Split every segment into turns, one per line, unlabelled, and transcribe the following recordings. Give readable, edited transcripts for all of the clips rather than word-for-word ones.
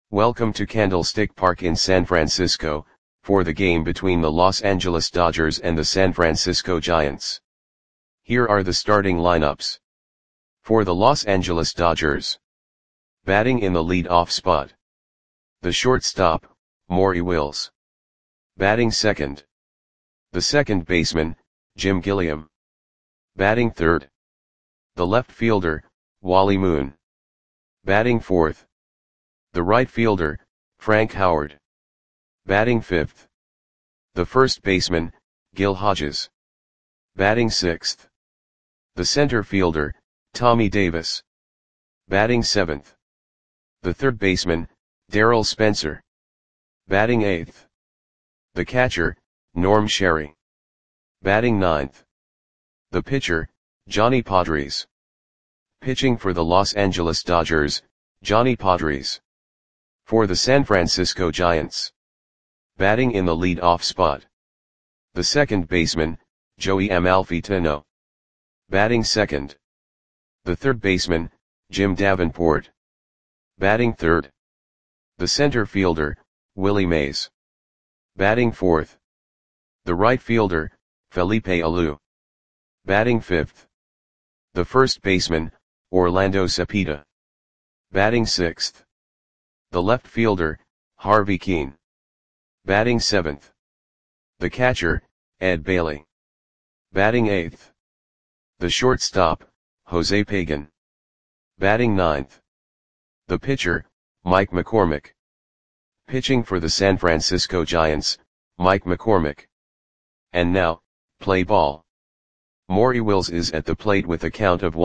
Welcome to Candlestick Park in San Francisco, for the game between the Los Angeles Dodgers and the San Francisco Giants. Here are the starting lineups. For the Los Angeles Dodgers. Batting in the lead-off spot. The shortstop, Maury Wills. Batting second. The second baseman, Jim Gilliam. Batting third. The left fielder, Wally Moon. Batting fourth. The right fielder, Frank Howard. Batting fifth. The first baseman, Gil Hodges. Batting sixth. The center fielder, Tommy Davis. Batting seventh. The third baseman, Darryl Spencer. Batting eighth. The catcher, Norm Sherry. Batting ninth. The pitcher, Johnny Podres. Pitching for the Los Angeles Dodgers, Johnny Podres. For the San Francisco Giants. Batting in the lead-off spot. The second baseman, Joey Amalfitano. Batting second. The third baseman, Jim Davenport. Batting third. The center fielder, Willie Mays. Batting fourth. The right fielder, Felipe Alou. Batting fifth. The first baseman, Orlando Cepeda. Batting sixth. The left fielder, Harvey Kuenn. Batting seventh. The catcher, Ed Bailey. Batting eighth. The shortstop, Jose Pagan. Batting ninth. The pitcher, Mike McCormick. Pitching for the San Francisco Giants, Mike McCormick. And now, play ball. Maury Wills is at the plate with a count of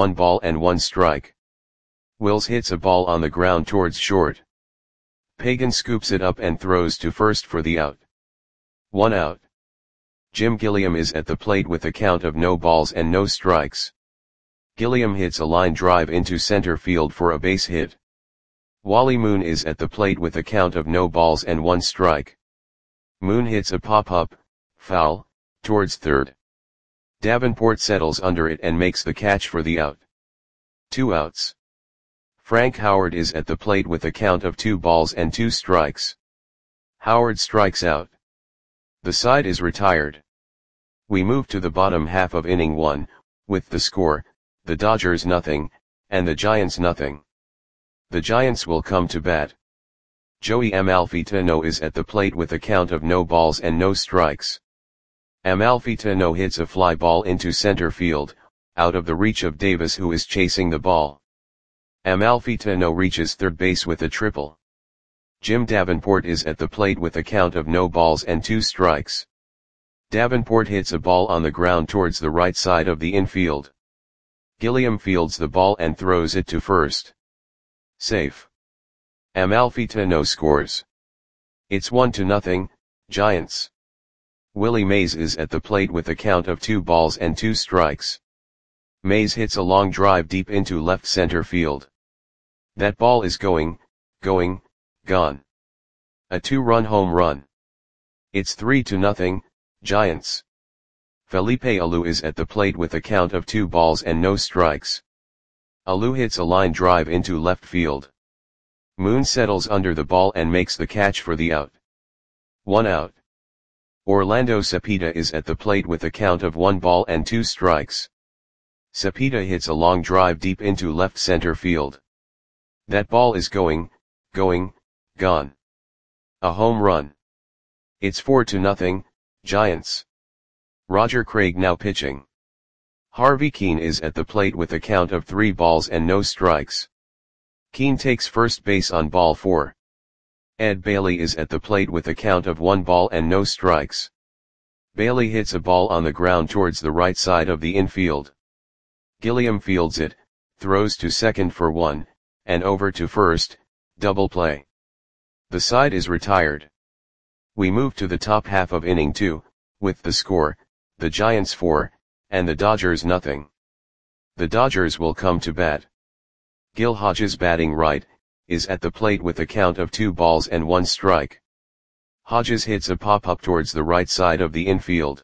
1-1 Wills hits a ball on the ground towards short. Pagan scoops it up and throws to first for the out. 1 out. Jim Gilliam is at the plate with a count of no balls and no strikes. Gilliam hits a line drive into center field for a base hit. Wally Moon is at the plate with a count of no balls and 1 strike. Moon hits a pop-up, foul, towards third. Davenport settles under it and makes the catch for the out. 2 outs. Frank Howard is at the plate with a count of 2 balls and 2 strikes. Howard strikes out. The side is retired. We move to the bottom half of inning 1, with the score, the Dodgers nothing, and the Giants nothing. The Giants will come to bat. Joey Amalfitano is at the plate with a count of no balls and no strikes. Amalfitano hits a fly ball into center field, out of the reach of Davis who is chasing the ball. Amalfitano reaches third base with a triple. Jim Davenport is at the plate with a count of no balls and 2 strikes. Davenport hits a ball on the ground towards the right side of the infield. Gilliam fields the ball and throws it to first. Safe. Amalfitano scores. It's 1-0, Giants. Willie Mays is at the plate with a count of 2 balls and 2 strikes. Mays hits a long drive deep into left center field. That ball is gone. A 2-run home run. It's 3-0, Giants. Felipe Alou is at the plate with a count of 2 balls and no strikes. Alou hits a line drive into left field. Moon settles under the ball and makes the catch for the out. 1 out. Orlando Cepeda is at the plate with a count of 1 ball and 2 strikes. Cepeda hits a long drive deep into left center field. That ball is gone. A home run. It's 4-0, Giants. Roger Craig now pitching. Harvey Kuenn is at the plate with a count of 3 balls and no strikes. Kuenn takes first base on ball 4. Ed Bailey is at the plate with a count of 1 ball and no strikes. Bailey hits a ball on the ground towards the right side of the infield. Gilliam fields it, throws to second for 1, and over to first, double play. The side is retired. We move to the top half of inning 2, with the score, the Giants 4, and the Dodgers nothing. The Dodgers will come to bat. Gil Hodges batting right, is at the plate with a count of 2 balls and 1 strike. Hodges hits a pop-up towards the right side of the infield.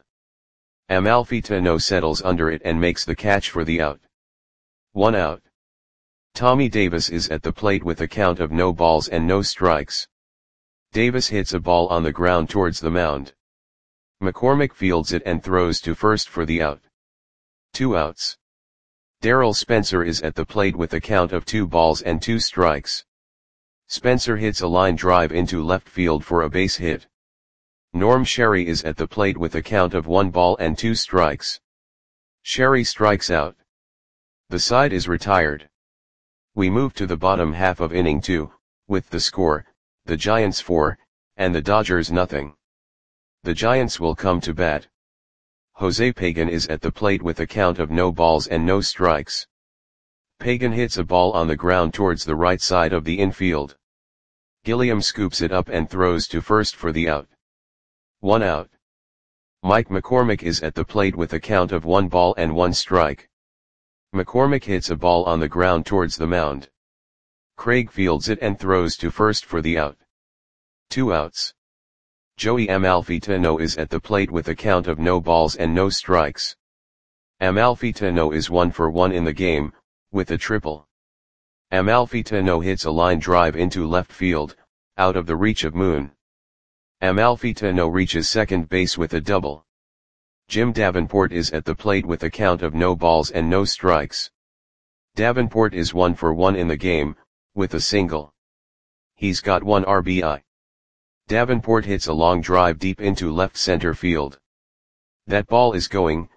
Amalfitano settles under it and makes the catch for the out. 1 out. Tommy Davis is at the plate with a count of no balls and no strikes. Davis hits a ball on the ground towards the mound. McCormick fields it and throws to first for the out. 2 outs. Darrell Spencer is at the plate with a count of 2 balls and 2 strikes. Spencer hits a line drive into left field for a base hit. Norm Sherry is at the plate with a count of 1 ball and 2 strikes. Sherry strikes out. The side is retired. We move to the bottom half of inning 2, with the score, the Giants 4, and the Dodgers nothing. The Giants will come to bat. Jose Pagan is at the plate with a count of no balls and no strikes. Pagan hits a ball on the ground towards the right side of the infield. Gilliam scoops it up and throws to first for the out. 1 out. Mike McCormick is at the plate with a count of 1 ball and 1 strike. McCormick hits a ball on the ground towards the mound. Craig fields it and throws to first for the out. 2 outs. Joey Amalfitano is at the plate with a count of no balls and no strikes. Amalfitano is 1 for 1 in the game, with a triple. Amalfitano hits a line drive into left field, out of the reach of Moon. Amalfitano reaches second base with a double. Jim Davenport is at the plate with a count of no balls and no strikes. Davenport is 1 for 1 in the game, with a single. He's got 1 RBI. Davenport hits a long drive deep into left center field. That ball is gone.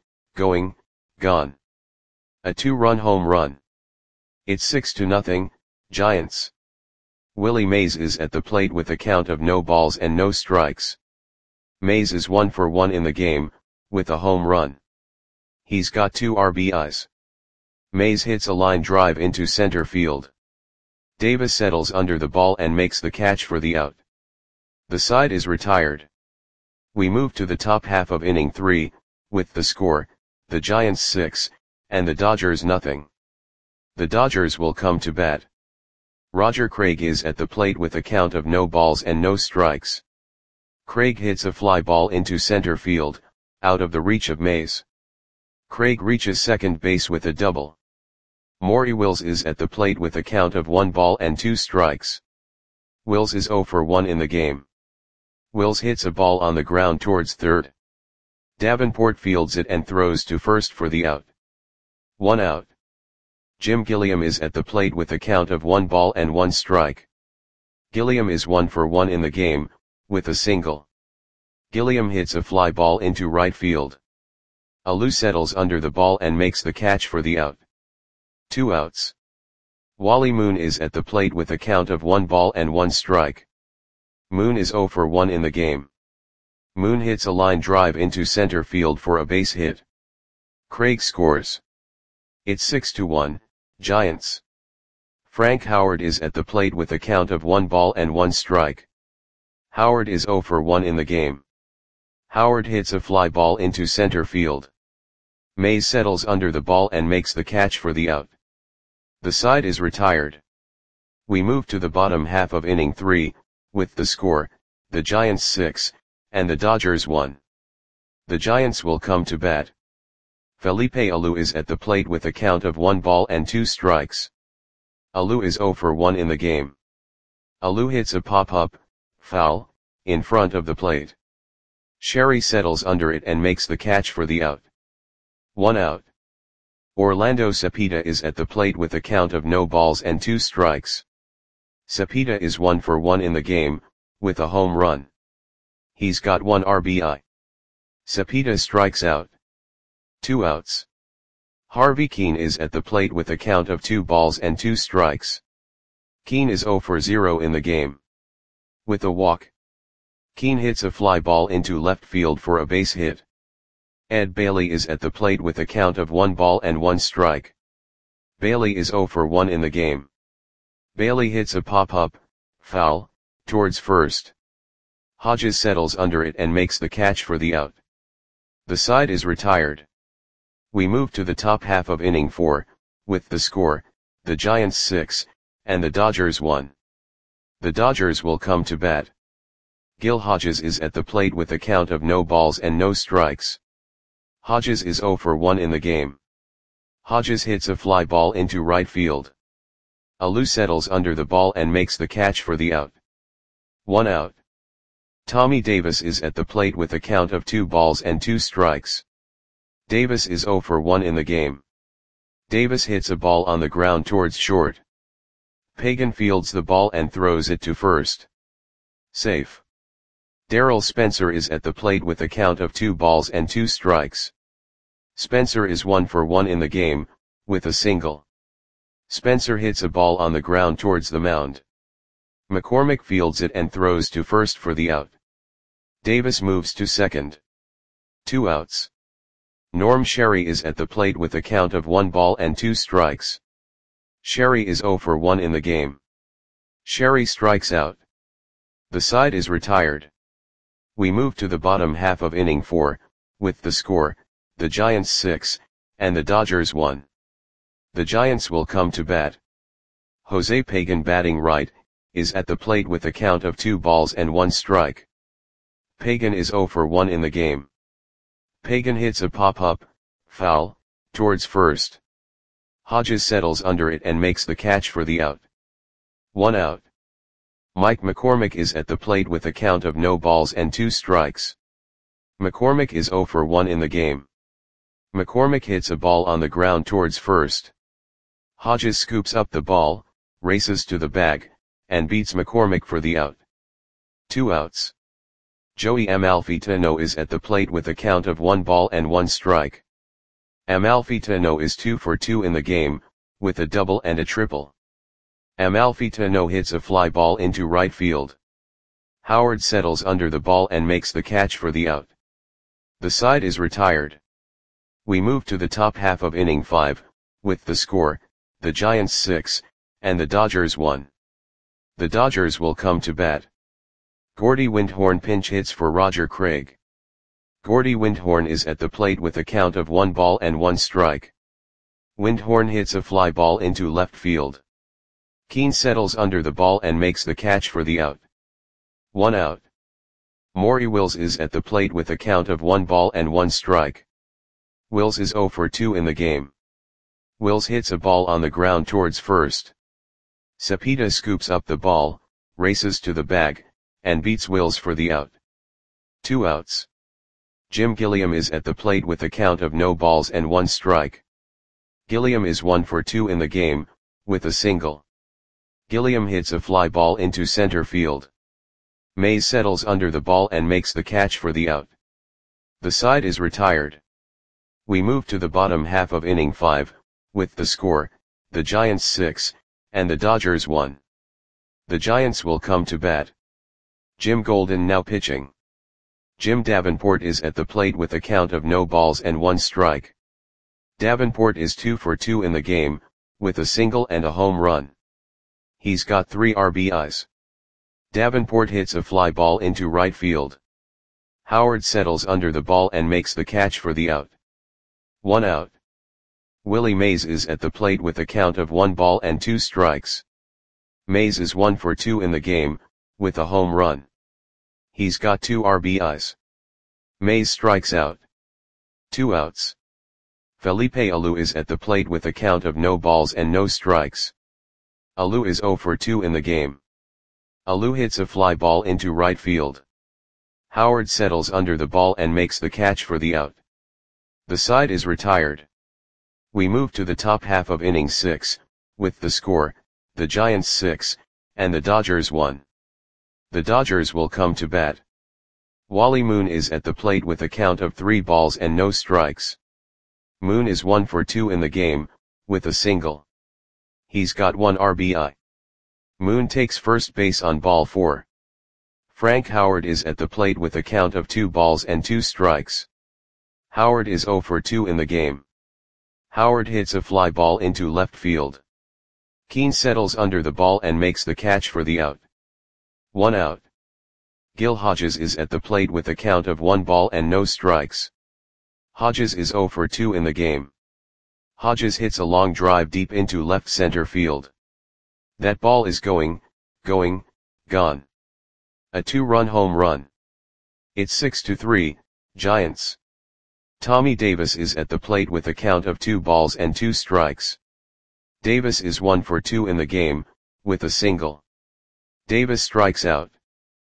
A 2-run home run. It's 6-0, Giants. Willie Mays is at the plate with a count of no balls and no strikes. Mays is 1 for 1 in the game, with a home run. He's got 2 RBIs. Mays hits a line drive into center field. Davis settles under the ball and makes the catch for the out. The side is retired. We move to the top half of inning 3, with the score, the Giants 6, and the Dodgers nothing. The Dodgers will come to bat. Roger Craig is at the plate with a count of no balls and no strikes. Craig hits a fly ball into center field, out of the reach of Mays. Craig reaches second base with a double. Maury Wills is at the plate with a count of 1 ball and 2 strikes. Wills is 0 for 1 in the game. Wills hits a ball on the ground towards third. Davenport fields it and throws to first for the out. 1 out. Jim Gilliam is at the plate with a count of 1 ball and 1 strike. Gilliam is 1 for 1 in the game, with a single. Gilliam hits a fly ball into right field. Alou settles under the ball and makes the catch for the out. 2 outs. Wally Moon is at the plate with a count of 1 ball and 1 strike. Moon is 0 for 1 in the game. Moon hits a line drive into center field for a base hit. Craig scores. It's 6-1, Giants. Frank Howard is at the plate with a count of 1 ball and 1 strike. Howard is 0 for 1 in the game. Howard hits a fly ball into center field. Mays settles under the ball and makes the catch for the out. The side is retired. We move to the bottom half of inning 3, with the score, the Giants 6, and the Dodgers 1. The Giants will come to bat. Felipe Alou is at the plate with a count of 1 ball and 2 strikes. Alou is 0 for 1 in the game. Alou hits a pop-up, foul, in front of the plate. Sherry settles under it and makes the catch for the out. 1 out. Orlando Cepeda is at the plate with a count of no balls and 2 strikes. Cepeda is 1 for 1 in the game, with a home run. He's got 1 RBI. Cepeda strikes out. 2 outs. Harvey Keene is at the plate with a count of 2 balls and 2 strikes. Keene is 0 for 0 in the game. With a walk. Keene hits a fly ball into left field for a base hit. Ed Bailey is at the plate with a count of 1 ball and 1 strike. Bailey is 0 for 1 in the game. Bailey hits a pop-up, foul, towards first. Hodges settles under it and makes the catch for the out. The side is retired. We move to the top half of inning 4, with the score, the Giants 6, and the Dodgers 1. The Dodgers will come to bat. Gil Hodges is at the plate with a count of no balls and no strikes. Hodges is 0 for 1 in the game. Hodges hits a fly ball into right field. Alou settles under the ball and makes the catch for the out. 1 out. Tommy Davis is at the plate with a count of 2 balls and 2 strikes. Davis is 0 for 1 in the game. Davis hits a ball on the ground towards short. Pagan fields the ball and throws it to first. Safe. Darrell Spencer is at the plate with a count of 2 balls and 2 strikes. Spencer is 1 for 1 in the game, with a single. Spencer hits a ball on the ground towards the mound. McCormick fields it and throws to first for the out. Davis moves to second. 2 outs. Norm Sherry is at the plate with a count of 1 ball and 2 strikes. Sherry is 0 for 1 in the game. Sherry strikes out. The side is retired. We move to the bottom half of inning 4, with the score, the Giants 6, and the Dodgers 1. The Giants will come to bat. Jose Pagan, batting right, is at the plate with a count of 2 balls and 1 strike. Pagan is 0 for 1 in the game. Pagan hits a pop-up, foul, towards first. Hodges settles under it and makes the catch for the out. 1 out. Mike McCormick is at the plate with a count of no balls and 2 strikes. McCormick is 0 for 1 in the game. McCormick hits a ball on the ground towards first. Hodges scoops up the ball, races to the bag, and beats McCormick for the out. 2 outs. Joey Amalfitano is at the plate with a count of 1 ball and 1 strike. Amalfitano is 2 for 2 in the game, with a double and a triple. Amalfitano hits a fly ball into right field. Howard settles under the ball and makes the catch for the out. The side is retired. We move to the top half of inning 5, with the score, the Giants 6, and the Dodgers 1. The Dodgers will come to bat. Gordy Windhorn pinch hits for Roger Craig. Gordy Windhorn is at the plate with a count of 1 ball and 1 strike. Windhorn hits a fly ball into left field. Keane settles under the ball and makes the catch for the out. 1 out. Maury Wills is at the plate with a count of 1 ball and 1 strike. Wills is 0 for 2 in the game. Wills hits a ball on the ground towards first. Cepeda scoops up the ball, races to the bag, and beats Wills for the out. 2 outs. Jim Gilliam is at the plate with a count of no balls and 1 strike. Gilliam is 1 for 2 in the game, with a single. Gilliam hits a fly ball into center field. Mays settles under the ball and makes the catch for the out. The side is retired. We move to the bottom half of inning 5, with the score, the Giants 6, and the Dodgers 1. The Giants will come to bat. Jim Golden now pitching. Jim Davenport is at the plate with a count of no balls and 1 strike. Davenport is 2 for 2 in the game, with a single and a home run. He's got 3 RBIs. Davenport hits a fly ball into right field. Howard settles under the ball and makes the catch for the out. 1 out. Willie Mays is at the plate with a count of 1 ball and 2 strikes. Mays is 1 for 2 in the game, with a home run. He's got 2 RBIs. Mays strikes out. 2 outs. Felipe Alou is at the plate with a count of no balls and no strikes. Alou is 0 for 2 in the game. Alou hits a fly ball into right field. Howard settles under the ball and makes the catch for the out. The side is retired. We move to the top half of inning 6, with the score, the Giants 6, and the Dodgers 1. The Dodgers will come to bat. Wally Moon is at the plate with a count of 3 balls and no strikes. Moon is 1 for 2 in the game, with a single. He's got 1 RBI. Moon takes first base on ball 4. Frank Howard is at the plate with a count of 2 balls and 2 strikes. Howard is 0 for 2 in the game. Howard hits a fly ball into left field. Keane settles under the ball and makes the catch for the out. 1 out. Gil Hodges is at the plate with a count of 1 ball and no strikes. Hodges is 0 for 2 in the game. Hodges hits a long drive deep into left center field. That ball is gone. A 2-run home run. It's 6-3, Giants. Tommy Davis is at the plate with a count of 2 balls and 2 strikes. Davis is 1 for 2 in the game, with a single. Davis strikes out.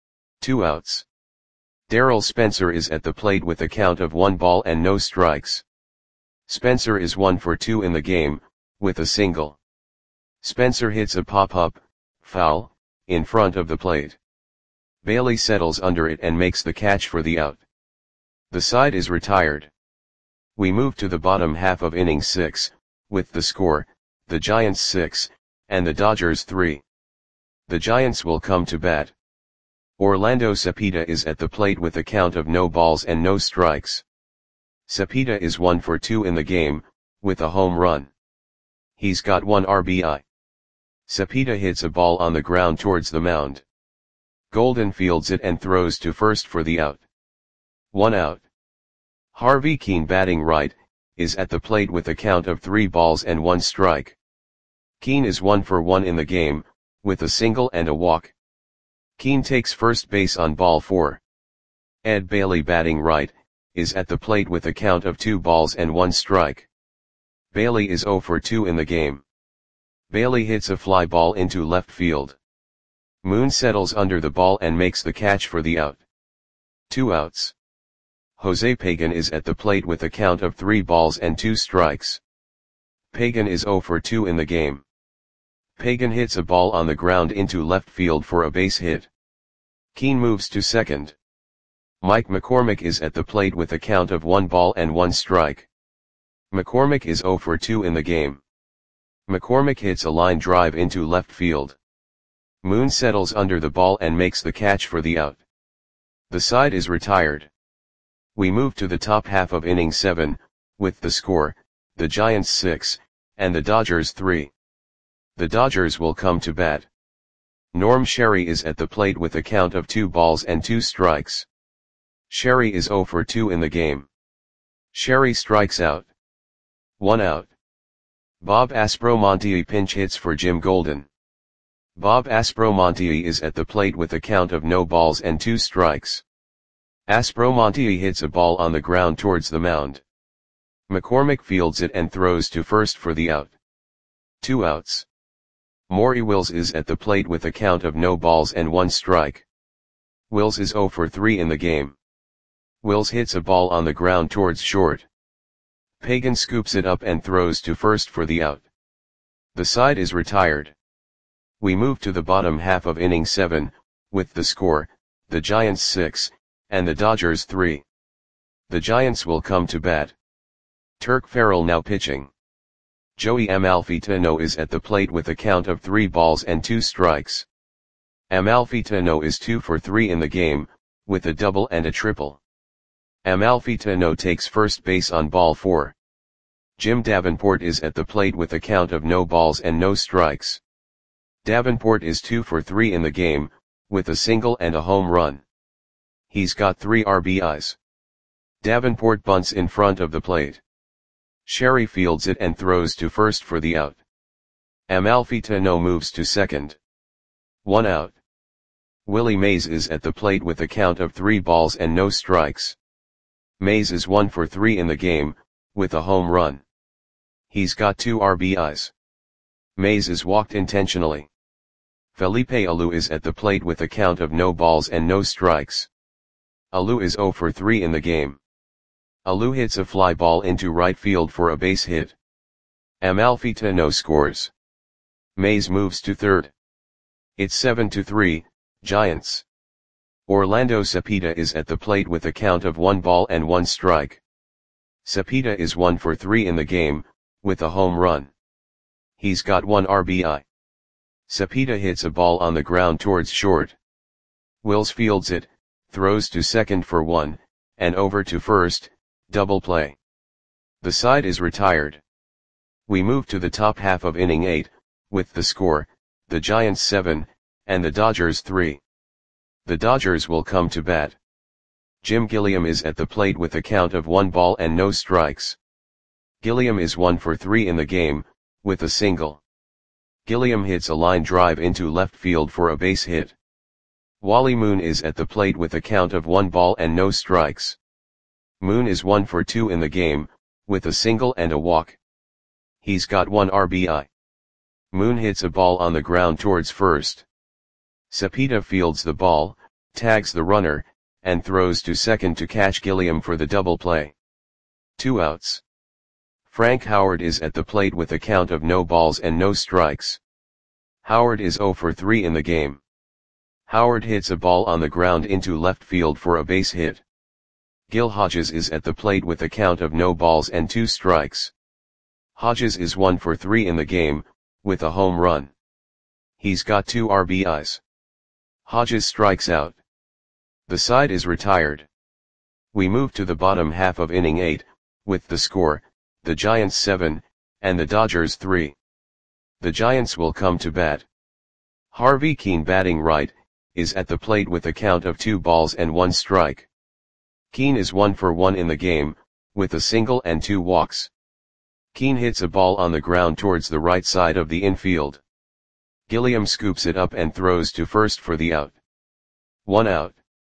2 outs. Darrell Spencer is at the plate with a count of 1 ball and no strikes. Spencer is 1 for 2 in the game, with a single. Spencer hits a pop-up, foul, in front of the plate. Bailey settles under it and makes the catch for the out. The side is retired. We move to the bottom half of inning 6, with the score, the Giants 6, and the Dodgers 3. The Giants will come to bat. Orlando Cepeda is at the plate with a count of no balls and no strikes. Cepeda is 1 for 2 in the game, with a home run. He's got 1 RBI. Cepeda hits a ball on the ground towards the mound. Golden fields it and throws to first for the out. 1 out. Harvey Kuenn, batting right, is at the plate with a count of 3 balls and 1 strike. Kuenn is 1 for 1 in the game, with a single and a walk. Kuenn takes first base on ball 4. Ed Bailey, batting right, is at the plate with a count of 2 balls and 1 strike. Bailey is 0 for 2 in the game. Bailey hits a fly ball into left field. Moon settles under the ball and makes the catch for the out. 2 outs. Jose Pagan is at the plate with a count of 3 balls and 2 strikes. Pagan is 0 for 2 in the game. Pagan hits a ball on the ground into left field for a base hit. Kuenn moves to second. Mike McCormick is at the plate with a count of 1 ball and 1 strike. McCormick is 0 for 2 in the game. McCormick hits a line drive into left field. Moon settles under the ball and makes the catch for the out. The side is retired. We move to the top half of inning 7, with the score, the Giants 6, and the Dodgers 3. The Dodgers will come to bat. Norm Sherry is at the plate with a count of 2 balls and 2 strikes. Sherry is 0 for 2 in the game. Sherry strikes out. 1 out. Bob Aspromonte pinch hits for Jim Golden. Bob Aspromonte is at the plate with a count of no balls and 2 strikes. Aspromonte hits a ball on the ground towards the mound. McCormick fields it and throws to first for the out. 2 outs. Maury Wills is at the plate with a count of no balls and 1 strike. Wills is 0 for 3 in the game. Wills hits a ball on the ground towards short. Pagan scoops it up and throws to first for the out. The side is retired. We move to the bottom half of inning 7, with the score, the Giants 6, and the Dodgers 3. The Giants will come to bat. Turk Farrell now pitching. Joey Amalfitano is at the plate with a count of 3 balls and 2 strikes. Amalfitano is 2 for 3 in the game, with a double and a triple. Amalfitano takes first base on ball 4. Jim Davenport is at the plate with a count of no balls and no strikes. Davenport is 2 for 3 in the game, with a single and a home run. He's got 3 RBIs. Davenport bunts in front of the plate. Sherry fields it and throws to first for the out. Amalfitano moves to second. 1 out. Willie Mays is at the plate with a count of 3 balls and no strikes. Mays is 1 for 3 in the game, with a home run. He's got 2 RBIs. Mays is walked intentionally. Felipe Alou is at the plate with a count of no balls and no strikes. Alou is 0 for 3 in the game. Alou hits a fly ball into right field for a base hit. Amalfitano scores. Mays moves to third. It's 7-3, Giants. Orlando Cepeda is at the plate with a count of 1 ball and 1 strike. Cepeda is 1 for 3 in the game, with a home run. He's got 1 RBI. Cepeda hits a ball on the ground towards short. Wills fields it, throws to second for 1, and over to first, double play. The side is retired. We move to the top half of inning 8, with the score, the Giants 7, and the Dodgers 3. The Dodgers will come to bat. Jim Gilliam is at the plate with a count of 1 ball and no strikes. Gilliam is 1 for 3 in the game, with a single. Gilliam hits a line drive into left field for a base hit. Wally Moon is at the plate with a count of 1 ball and no strikes. Moon is 1 for 2 in the game, with a single and a walk. He's got 1 RBI. Moon hits a ball on the ground towards first. Cepeda fields the ball, tags the runner, and throws to second to catch Gilliam for the double play. 2 outs. Frank Howard is at the plate with a count of no balls and no strikes. Howard is 0 for 3 in the game. Howard hits a ball on the ground into left field for a base hit. Gil Hodges is at the plate with a count of no balls and 2 strikes. Hodges is 1 for 3 in the game, with a home run. He's got 2 RBIs. Hodges strikes out. The side is retired. We move to the bottom half of inning 8, with the score, the Giants 7, and the Dodgers 3. The Giants will come to bat. Harvey Kuenn, batting right, is at the plate with a count of 2 balls and 1 strike. Kuenn is 1 for 1 in the game, with a single and 2 walks. Kuenn hits a ball on the ground towards the right side of the infield. Gilliam scoops it up and throws to first for the out. 1 out.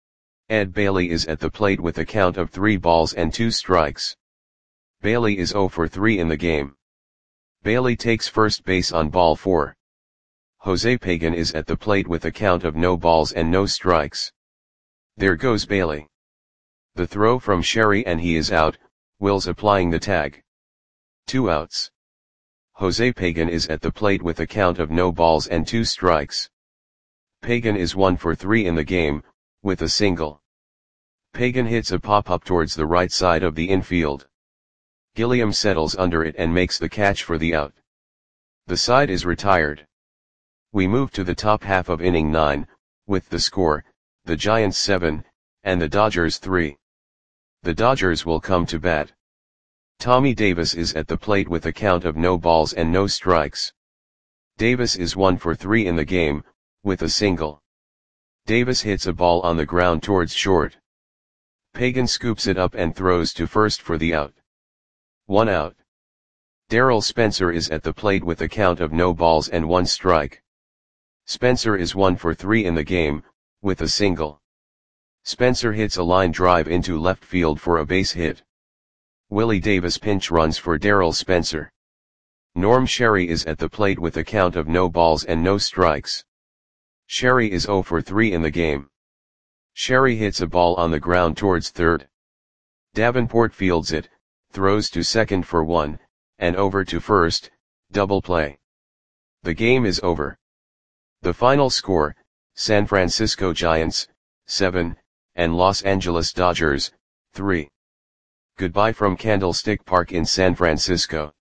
Ed Bailey is at the plate with a count of 3 balls and 2 strikes. Bailey is 0 for 3 in the game. Bailey takes first base on ball 4. Jose Pagan is at the plate with a count of no balls and no strikes. There goes Bailey. The throw from Sherry and he is out, Wills applying the tag. 2 outs. Jose Pagan is at the plate with a count of no balls and 2 strikes. Pagan is 1 for 3 in the game, with a single. Pagan hits a pop-up towards the right side of the infield. Gilliam settles under it and makes the catch for the out. The side is retired. We move to the top half of inning 9, with the score, the Giants 7, and the Dodgers 3. The Dodgers will come to bat. Tommy Davis is at the plate with a count of no balls and no strikes. Davis is 1 for 3 in the game, with a single. Davis hits a ball on the ground towards short. Pagan scoops it up and throws to first for the out. 1 out. Darrell Spencer is at the plate with a count of no balls and 1 strike. Spencer is 1 for 3 in the game, with a single. Spencer hits a line drive into left field for a base hit. Willie Davis pinch runs for Darrell Spencer. Norm Sherry is at the plate with a count of no balls and no strikes. Sherry is 0 for 3 in the game. Sherry hits a ball on the ground towards third. Davenport fields it, throws to second for 1, and over to first, double play. The game is over. The final score, San Francisco Giants, 7, and Los Angeles Dodgers, 3. Goodbye from Candlestick Park in San Francisco.